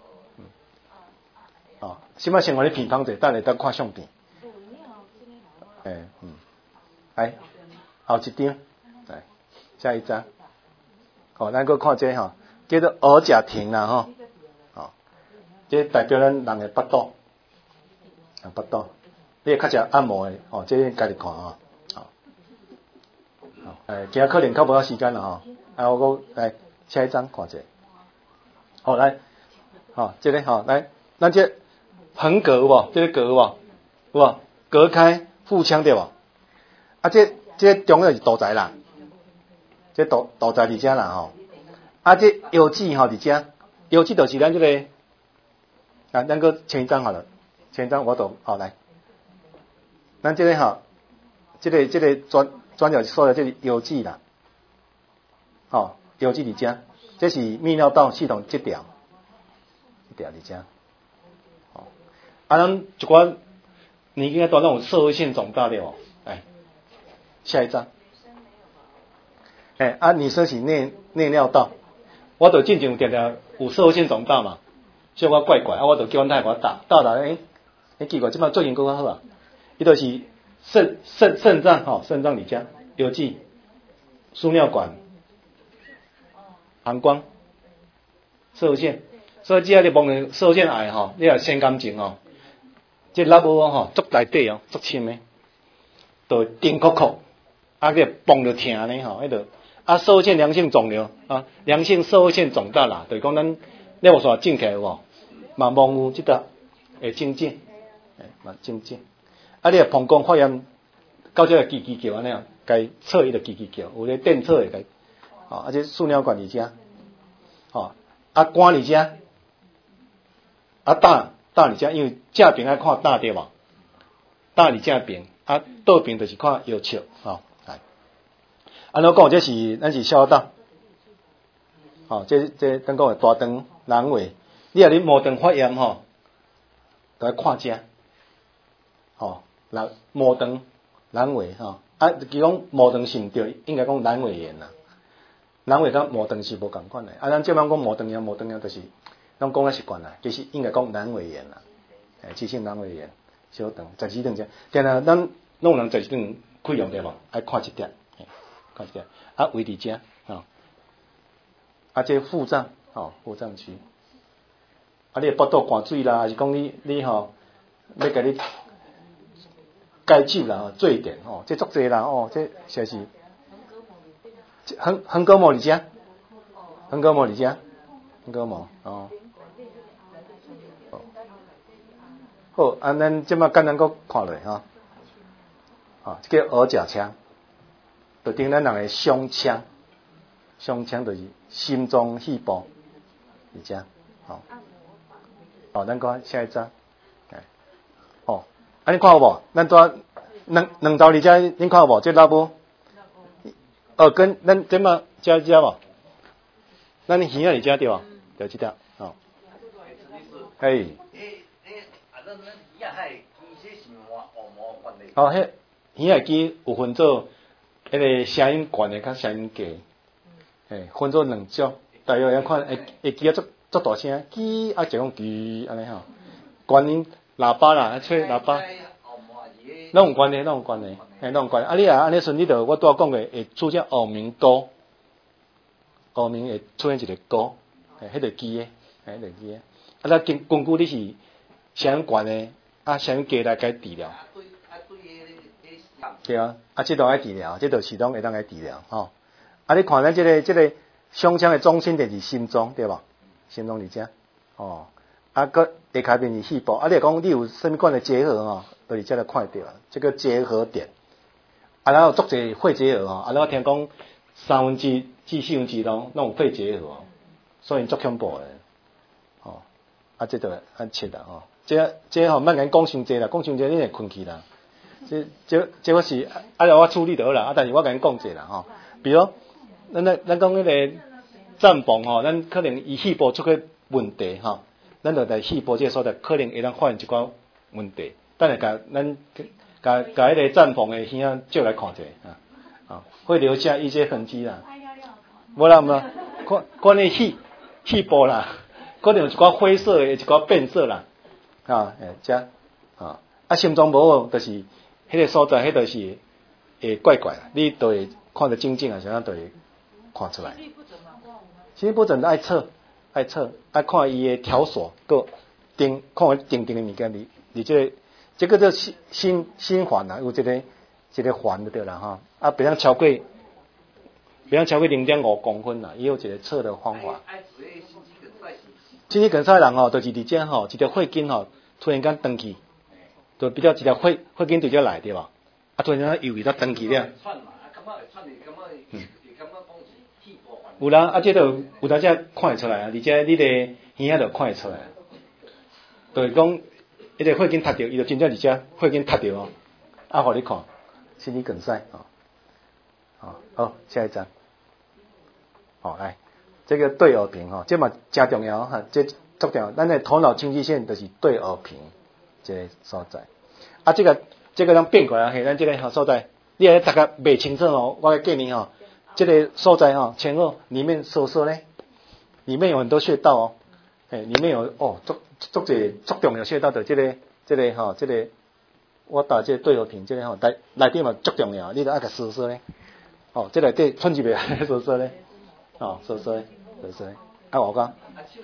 哦，什么生活咧偏芳者，等下等看相片。诶，嗯，来，后一张，来。 下一张。好，咱搁看这吼，叫做耳甲庭啦吼。哦，这代表咱人的腹肚，啊腹肚。你会较食按摩的，哦，这家己看啊。好，好，诶，今仔可能较无啥时间啦吼。啊，我搁来下一张看者。好，来，好，这个好，来，咱这横膈有无？这个膈有无？有无？隔开腹腔对无？啊，这这中央是肚脐啦，这肚肚脐伫遮啦吼。啊，这腰子吼伫遮，腰子就是咱这个，啊，咱搁前一张好了，前一张我都好来，咱这个吼，这个这个转转角说的这是腰子啦，吼，腰子伫遮。这是泌尿道系统这条，这条伫遮，哦，啊，咱一寡年纪较大那种社会性肿大对无？来，下一张，哎，啊，女生是内内尿道，我就进前有定定有社会性肿大嘛，所以我怪怪，啊，我就叫阮太太我打，打打，诶、欸，诶，奇怪，即摆做研究较好啊，伊就是肾肾肾脏吼，肾脏伫遮，腰子、输尿管。膀胱、射线，所以只要你摸着射线癌吼，你若先感情吼，这肋膜吼足内底哦，足深的，就顶壳壳，啊个碰着疼呢吼，迄个啊射线良性肿瘤啊，良性射线肿大啦，就是讲咱你无说正起来有无？嘛摸有即搭会正正，诶嘛正正，啊你若膀胱发炎，到这个叽叽叫安尼啊，该测伊就叽叽叫，有咧电测会该。哦，啊，这输尿管伫遮，哦，啊肝伫遮，啊胆胆伫遮，因为正边爱看胆对无？胆伫正边，啊倒边就是看腰侧，吼，来，安怎讲？这是咱是小胆，哦，这这等讲诶大肠、阑尾，你若你毛肠发炎吼，都要看遮，哦，阑毛肠、阑尾吼，啊，其讲毛肠是毋对，应该讲阑尾炎啦。人会甲毛肠是无共款诶，啊，咱即摆讲毛肠炎，毛肠炎就是咱讲诶习惯啦，其实应该讲阑尾炎啦，诶，急性阑尾炎，小肠、十二肠者，但啊，咱拢有人十二肠溃疡对无？爱看一点，看一点，啊，胃伫遮，吼，啊，这腹脏，吼，腹脏区，啊，你腹肚寒水啦，还是讲你你吼要甲你解酒啦，醉点吼，这足济啦，哦，这实是。横横膈膜伫遮，横膈膜伫遮，横膈膜哦。好，啊，咱即摆简单搁看落吼，啊，这个耳甲腔，就顶咱人的胸腔，胸腔就是心脏肺部伫遮，好，好，咱看下一张，哎，哦，啊，你看有无？咱拄两两道伫遮，恁看有无？这拉无？哦，跟咱即摆遮遮无？咱耳仔伫遮对无？就即条，哦，嘿。哦，迄耳仔机有分做迄个声音悬的，较声音低，诶，分做两种。大约要看会会机啊，足足大声，机啊，就讲机安尼吼。悬音喇叭啦，吹喇叭，拢有关系，拢有关系，嘿，拢有关系。啊，你啊，安尼顺，你着我拄仔讲的，会出现耳鸣高，耳鸣会出现一个高，诶，迄个机的，诶，迄个机的。啊，咱根根据你是声音悬的，啊，声音低来该治疗。对啊，啊，这都爱治疗，这都是拢会当来治疗吼。啊，你看咱这个这个胸腔的中心点是心脏，对吧？心脏伫遮，哦，啊，个下骹边是肺部，啊，你讲你有什么款的结合吼，都伫遮来看到啊，这个结合点，啊，然后足侪肺结核吼，啊，我听讲三分之至四分之拢拢有肺结核，所以足恐怖的，哦，啊，这都按切啦吼，这这吼，莫甲讲伤济啦，讲伤济你会困去啦。这这这我是啊，我处理得啦，啊，但是我甲你讲者啦吼，比如咱咱咱讲迄个站房吼，咱可能伊肺部出个问题吼，咱就在肺部这个所在可能会当发现一寡问题，等下甲咱甲甲迄个站房的兄仔借来看者啊，啊，会留下一些痕迹啦。无啦无啦，看看你肺肺部啦，可能有一寡灰色的，一寡变色啦，啊，诶，遮啊，啊，心脏无好，就是迄个所在，迄个是会怪怪，你都会看得正正啊，像样都会看出来。心律不整的爱测，爱测，爱看伊的条索，个定看伊定定的物件，你你这个、这个叫心心心环啊，有这个这个环就对了哈。啊，不要超过，不要超过零点五公分啦，也有一个测的方法。心肌梗塞人吼，就是伫这吼，一条血筋吼，突然间断去，就比较一条血血筋对遮来对吧？啊，突然间犹豫到断去了。嗯。有啦，啊，这都有当只看会出来啊，而且你个耳仔就看会出来，就是讲，伊个血筋塌掉，伊就真正伫遮血筋塌掉哦，啊，互你看，心肌梗塞啊，好，好，下一张，好来，这个对耳屏哈，这嘛真重要哈，这足重要，咱的头脑清晰线就是对耳屏这个所在，啊，这个这个咱变过来嘿，咱这个所在，你还大家袂清楚哦，我个建议吼。这个所在哈，前后里面收缩呢，里面有很多穴道哦，哎，里面有哦，足足这足重要穴道的这个这个哈，这个我打这个对耳屏这个哈，内内底嘛足重要，你都爱个收缩呢，哦，这内底寸几倍收缩呢，哦，收缩收缩，啊我讲，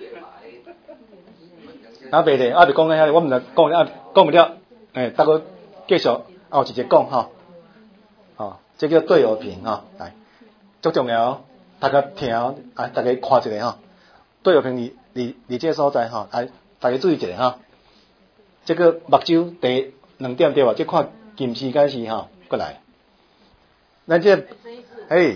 啊袂咧，啊就讲个遐，我毋知讲啊讲不了，哎，大哥继续后一节讲哈，哦，这个对耳屏哈，来。足重要，大家听啊，大家看一下哈。对耳屏你你你这个所在哈，哎，大家注意一下哈。这个目睭第两点对吧？这看近视开始哈，过来。咱这，哎，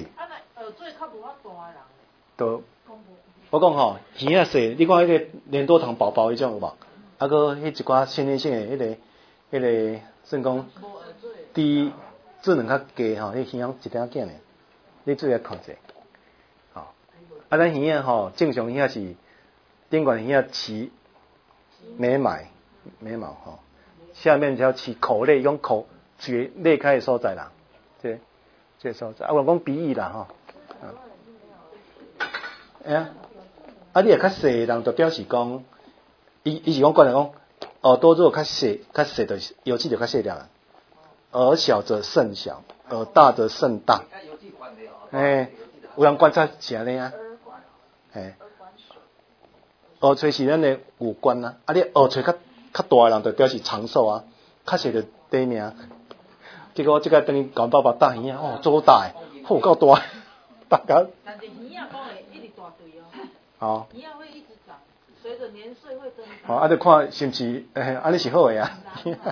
都，我讲吼，耳仔细，你看迄个连多糖宝宝迄种有无？啊个迄一寡先天性的迄、那个、迄、那个，算讲低智能较低吼，迄耳仔一点点的。你注意看者，吼、哦，啊，咱耳仔吼，正常耳仔是顶管耳仔起眉脉眉毛吼，下面要起口内，用口嘴裂开的所在啦，这这所在，啊，我讲鼻翼啦吼，啊，哎呀，啊，你也较细的人，就表示讲，伊伊是讲讲来讲，耳朵如果较细，较细的油气就较细了啦，耳小则肾小，耳大则肾大。哎，有人观察是安尼啊，哎，耳垂是咱的五官啊，啊，你耳垂较较大的人就表示长寿啊，较细就短命。结果这个等于讲爸爸大耳仔，哦，做大诶，好够大，大家。但是耳仔讲会一直大对哦。哦。耳仔会一直长，随着年岁会增长。哦，啊，就看是不是，哎，安尼是好诶啊。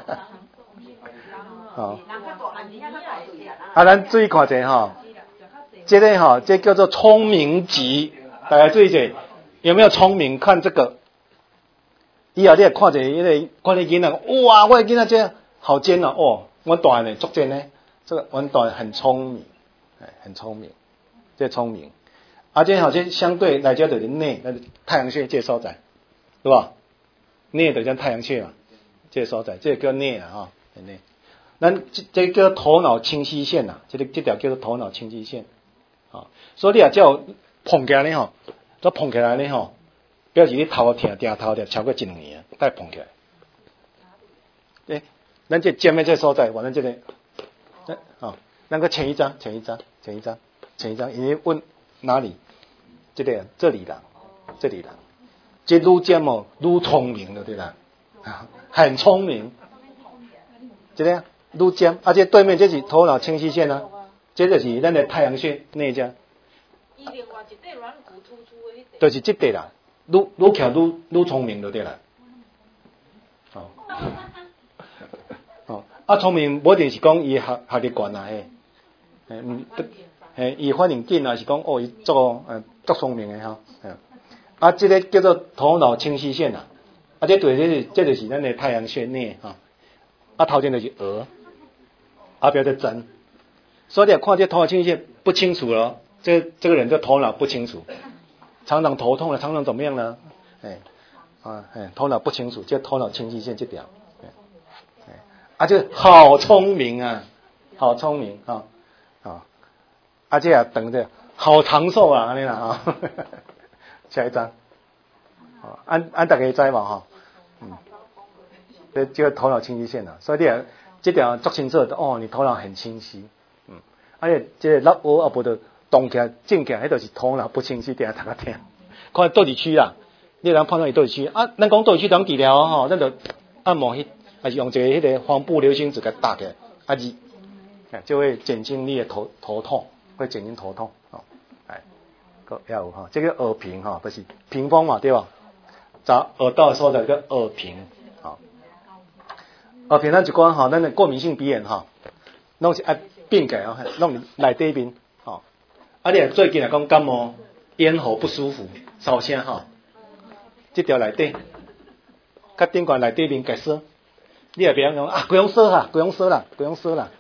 哦。啊，咱注意看者吼。这个哈，这叫做聪明极，大家注意一下，有没有聪明？看这个，以后你也看一下，因为看你囡仔，哇，我的囡仔这好尖哦，哦，我大呢，足尖呢，这个我大很聪明，哎，很聪明，这聪明，而且好像相对来讲就是内，那太阳穴这所在，对吧？内就像太阳穴嘛，这所在，这个叫内啊，哈，内。咱这这叫头脑清晰线呐，这个这条叫做头脑清晰线。啊，所以你啊，只要碰起来呢吼，这碰起来呢吼，表示你头痛痛头痛超过一两年啊，再碰起来。诶，咱这尖的这所在，反正这个，啊，那个前一张，前一张，前一张，前一张，因为问哪里？这个这里啦，这里啦，这愈尖哦，愈聪明了对啦，啊，很聪明。这个愈尖，而且对面这是头脑清晰线啊。这就是咱的太阳穴内只，伊另外一块软骨突出的迄块，就是这块啦，愈愈翘愈愈聪明就对啦。哦，哦，啊聪明无一定是讲伊学学历悬啊嘿，诶，嗯，嘿，伊反应紧啊是讲哦伊足呃足聪明的吼，啊，这个叫做头脑清晰线啊，啊这对这是这就是咱的太阳穴内哈，啊头前就是额，后边就针。所以你看这头脑清晰线不清楚了，这这个人就头脑不清楚，常常头痛了，常常怎么样呢？哎，啊，哎，头脑不清楚，就头脑清晰线这条，哎，啊，就好聪明啊，好聪明啊，啊，啊，这也等着好长寿啊，安尼啦啊，下一张，啊，按按大家知嘛哈，嗯，这这个头脑清晰线啊，所以你也这条做清楚的哦，你头脑很清晰。而且这个老学啊，不得动起来、静起来，迄就是头脑不清晰，定头壳痛。看倒一区啦，你人判断伊倒一区啊？咱讲倒一区当治疗吼，咱就按摩迄，还是用一个迄个黄布流星子给打起来，啊二，就会减轻你的头头痛，会减轻头痛。哦，哎，个还有哈，这个耳屏哈，就是屏风嘛，对吧？找耳道的所在叫耳屏，好，耳屏咱一寡吼，咱的过敏性鼻炎哈，拢是爱变改哦，弄内底面，吼，啊你最近来讲感冒，咽喉不舒服，烧声吼，这条内底，甲顶管内底面解说，你也别讲啊，不用说啦，不用说啦，不用说啦。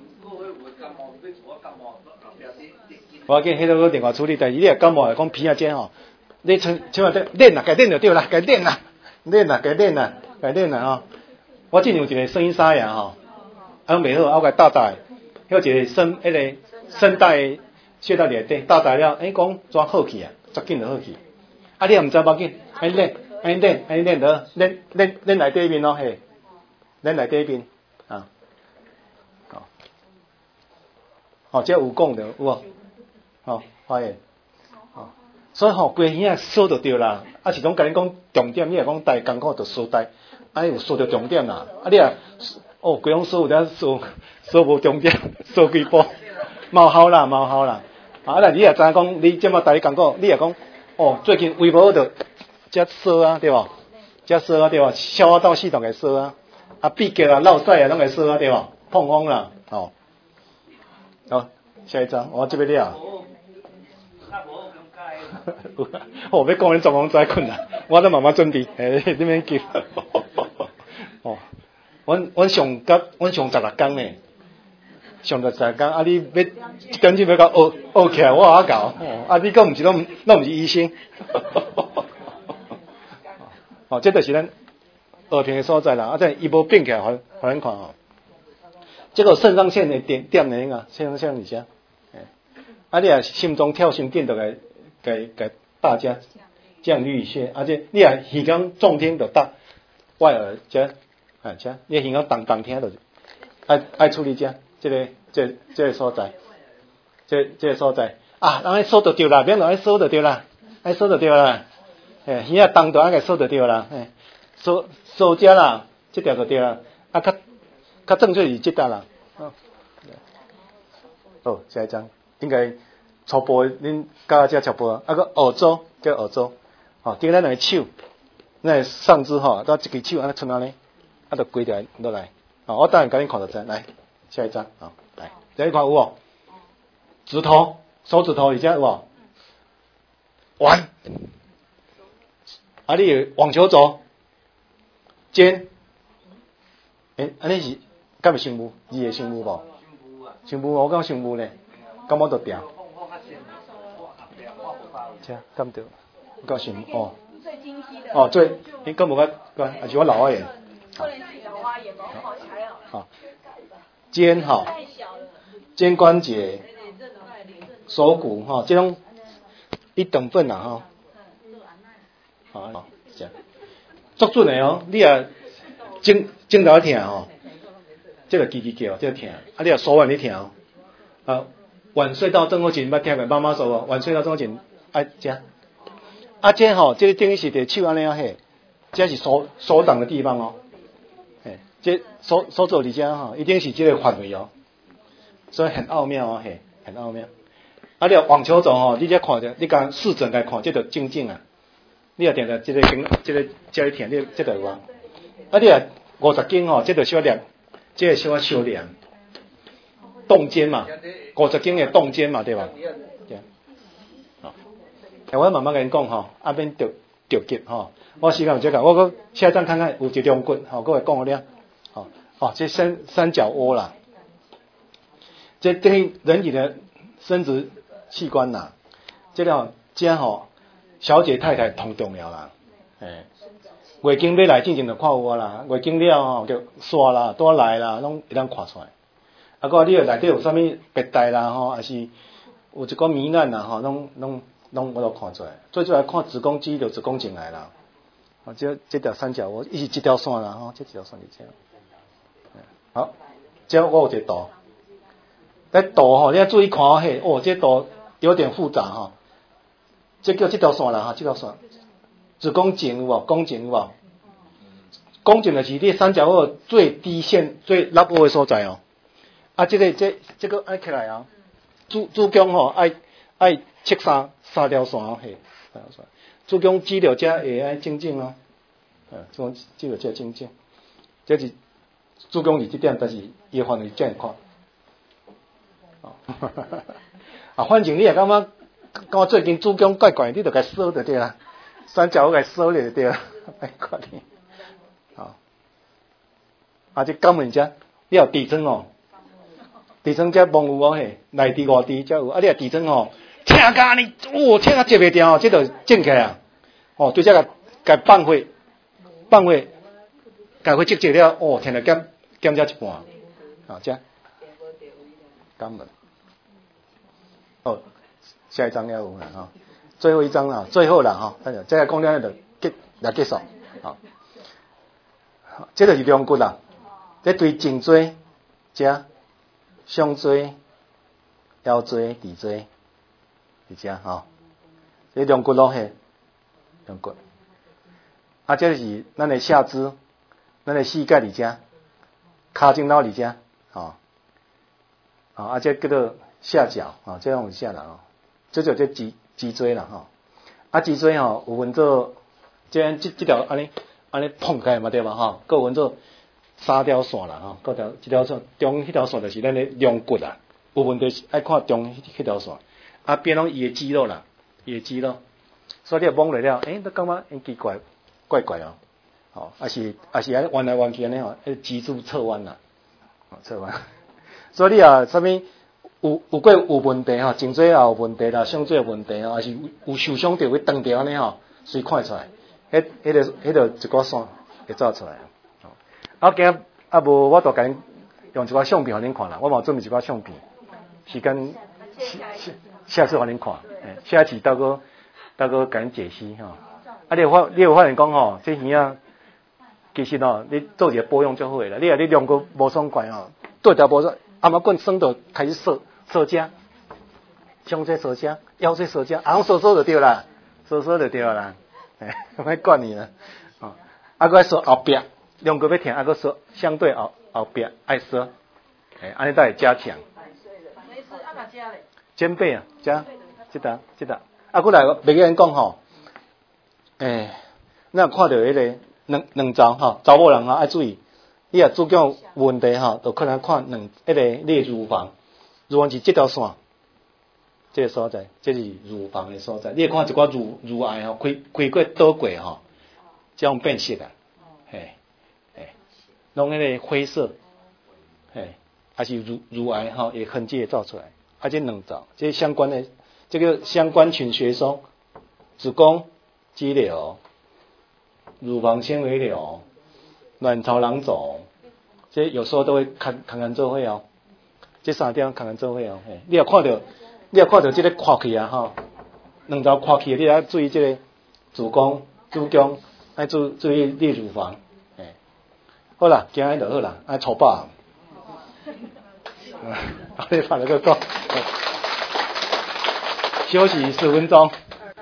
我见迄个另外处理，但是你若感冒来讲鼻啊尖吼，你像像话练啦，该练就对啦，该练啦，练啦，该练啦，该练啦吼。我之前有一个声音沙哑吼，啊袂好，啊我甲搭搭，迄一个声迄个声带穴道内底搭搭了，哎讲怎好去啊，足紧就好去。啊你也毋知要紧，安尼练，安尼练，安尼练得练练练内底面咯嘿，练内底面啊，哦，哦这有讲的有无？哦，发现，哦，所以吼，规个耳锁就对啦。啊，是讲甲你讲重点，你若讲带艰苦就锁带，啊，有锁到重点啦。啊，你若哦，规种锁有点锁锁无重点，锁几步，冇效啦，冇效啦。啊，那你若知影讲，你即马带你艰苦，你若讲哦，最近胃无好就遮锁啊，对无？遮锁啊，对无？消化道系统给锁啊，啊，闭结啊、落屎啊，拢给锁啊，对无？痛风啦，哦，好，下一张，我这边了。我要讲恁状况再困难，我都慢慢准备，诶，你免急。哦，阮阮上甲阮上十六天呢，上十六天，啊你要一点钟要甲学学起来，我也搞，啊你佫毋是拢拢毋是医生。哦，这就是咱耳屏的所在啦，啊这伊无变起来，互互咱看哦。这个肾上腺的点点的个，肾上腺里下，啊你若心中跳心电就该。给给大家降低一些，而且你啊耳孔中听就搭外耳遮，啊遮，你耳孔当当听就爱爱处理遮，这个这这个所在，这这个所在啊，人爱锁就对啦，免人爱锁就对啦，爱锁就对啦，诶，耳啊当就爱个锁就对啦，诶，锁锁遮啦，这条就对啦，啊较较正确是这搭啦，哦，哦，下一张应该。初步恁教遮初步，啊个耳周叫耳周，吼，顶咱两个手，咱个上肢吼，到一只手安尼伸安尼，啊，就规条落来，哦，我等下甲恁看就知，来下一张，好，来，这一看有无？指头，手指头而且有无？弯，啊，你有网球肘，肩，诶，安尼是敢是胸部？伊个胸部无？胸部我讲胸部呢，感觉就掉。这干对，高兴哦。最清晰的。哦，最，你根本个，还是我老花眼。可能是老花眼吧，好还好。好。肩哈，肩关节、手骨哈，这种一等份啦哈。好，这样。足准的哦，你啊，颈颈头疼哦，这个叽叽叫，这个疼，啊你啊手腕你疼哦，啊腕隧道症候群捌听过？妈妈说无，腕隧道症候群。啊，这，啊这吼，这等于是伫手安尼啊嘿，这是手手掌的地方哦，嘿，这手手肘底下哈，一定是这个范围哦，所以很奥妙哦嘿，很奥妙。啊，你网球肘吼，你这看着，你讲视诊来看，这就正正啊，你若定定这个筋，这个这个疼，你这个有啊，啊你若五十斤吼，这就小练，这个小啊小练，动肩嘛，五十斤的动肩嘛，对吧？我慢慢跟你讲吼，啊免着着急吼。我时间有这个，我搁下一张看看有一两骨吼，各位讲好了。吼，哦，这三三角窝啦，这等于人体的生殖器官啦。这个这吼，小姐太太同重要啦。诶，月经要来进前就看有啦，月经了吼就刷啦、多来啦，拢会当看出来。啊，个你内底有啥物白带啦吼，还是有一个糜烂啦吼，拢拢。拢我都看出来，最主要看子宫肌就子宫颈癌啦。哦，这这条三角我一是这条线啦，吼、哦，这条线是这样。好，这我有一个图，在图吼，你要注意看嘿，哦，这图有点复杂哈。这叫这条线啦哈，这条线。子宫颈有无？宫颈有无？宫颈就是你三角二最低线最凹凹的所在哦。啊，这个这这个爱起来啊，子子宫吼爱爱切三三条线哦，嘿，三条线。子宫肌瘤遮会爱静静哦，啊，子宫肌瘤遮静静，这是子宫是这点，但是伊范围遮宽。啊，反正你也感觉，感觉最近子宫怪怪，你就该收就对啦，三角该收了就对啦，别管你。啊，啊，这肛门遮，你有痔疮哦，痔疮遮摸有哦嘿，内痔外痔遮有，啊，你有痔疮哦，疼甲你，哦，疼甲接袂掉，这就整起来啊，哦，对这个该放血，放血，该血积积了，哦，疼了减减遮一半，啊，遮肛门。哦，下一章要有了哈，最后一章了，最后了哈，这个讲了就结来结束，好，这就是龙骨啦，这对颈椎、遮、胸椎、腰椎、骶椎，是遮哈，这龙骨咯嘿，龙骨，啊，这是咱的下肢，咱的膝盖伫遮，骹胫脑伫遮，哦，啊，啊，这叫做下角啊，这样有下来哦，这就这脊脊椎啦哈，啊脊椎吼有分做，这样这这条安尼安尼碰开嘛对吧哈，各有分做三条线啦哈，各条一条线中迄条线就是咱的龙骨啦，有问题爱看中迄条线，啊边拢伊的肌肉啦，伊的肌肉，所以你摸落了，诶，都感觉很奇怪怪怪哦，哦，啊是啊是安弯来弯去安尼吼，迄脊柱侧弯啦，哦侧弯，所以你啊啥物？有有过有问题吼，颈椎也有问题啦，胸椎有问题吼，还是有受伤着会断掉安尼吼，随看出来，迄迄个迄个一个线会走出来。啊，今日啊无，我就甲恁用一寡相片互恁看啦，我嘛准备一寡相片，时间下次互恁看，诶，下一次到个到个甲恁解析吼。啊，你有发你有发现讲吼，这鱼啊，其实吼，你做一个保养就好诶啦。你若你量过无爽快吼，对条无爽，阿妈棍生就开始涩。收遮，胸椎收遮，腰椎收遮，啊，收收就对啦，收收就对啦，哎，莫管你啦，哦，啊，搁收后壁，两个要听，啊，搁收相对后后壁爱收，哎，安尼才会加强。肩背啊，遮，这搭这搭，啊，过来别个人讲吼，诶，咱看到迄个两两招吼，查某人吼爱注意，你若子宫有问题吼，就可能看两迄个你的乳房。乳房是这条线，这个所在，这是乳房的所在。你看一寡乳乳癌吼，开开过倒过吼，这样变色啊，嘿，嘿，拢迄个灰色，嘿，还是乳乳癌吼，也痕迹会照出来。啊，这两招，这相关的这个相关群学说，子宫肌瘤、乳房纤维瘤、卵巢囊肿，这有时候都会看看看做会哦。这三点看看做伙哦，嘿，你若看到，你若看到这个跨气啊吼，两条跨气，你要注意这个子宫、子宫，爱注注意你乳房，嘿，好啦，今日就好啦，爱粗饱，啊，你拍了个够，休息十分钟。